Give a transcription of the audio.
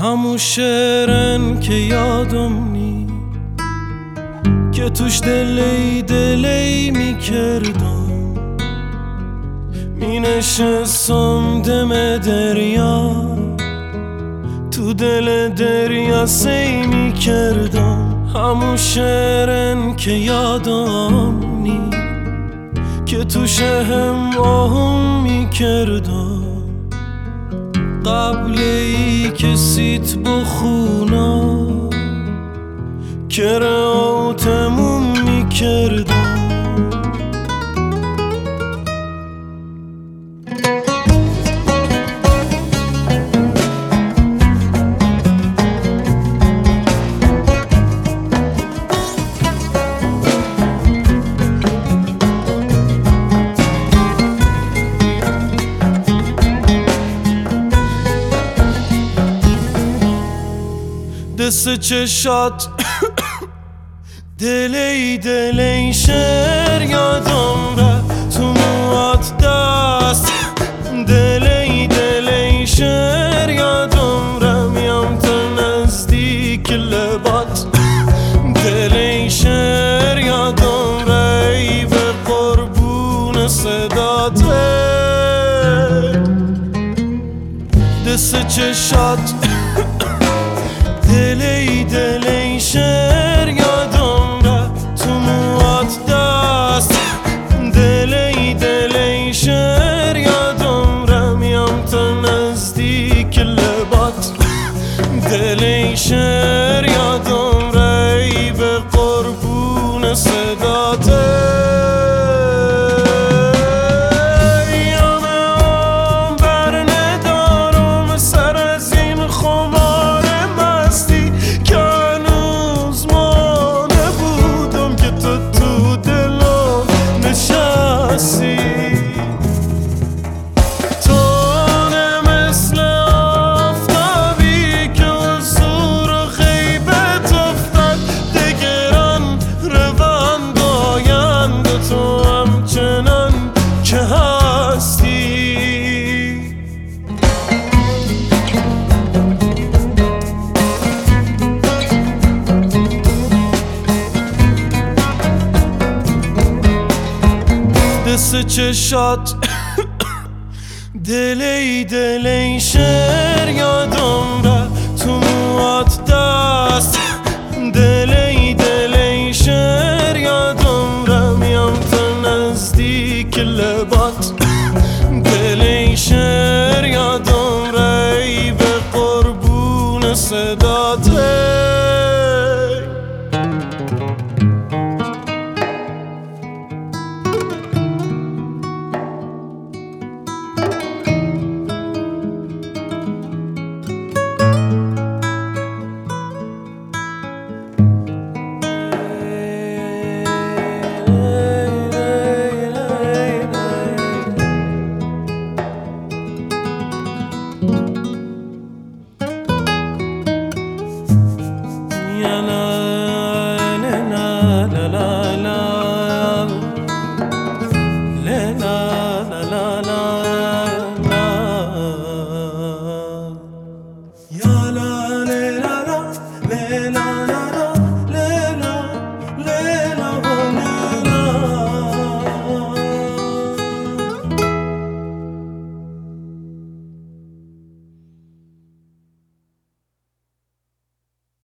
همون شعرن که یادم نی که توش دلی میکردم، می نشستم دم دریا، تو دل دریا سی میکردم. همون شعرن که یادم نی که توش هم آهم میکردم، قبل ای که سیت بخونا که راتمون میکردم. دست چشات دلی شعر یادم ره تو موات دست، دلی شعر یادم ره میام تا نزدیک لبات، دلی شعر یادم ره ای به قربون صداته. دست چشات دلی شعر یادم ره تو موات دست، دلی شعر یادم ره میام تا نزدیک لبات، دلی شعر یادم ره ای به قربون صداته. دست چشات دلی شعر یادم ره تو موات دست،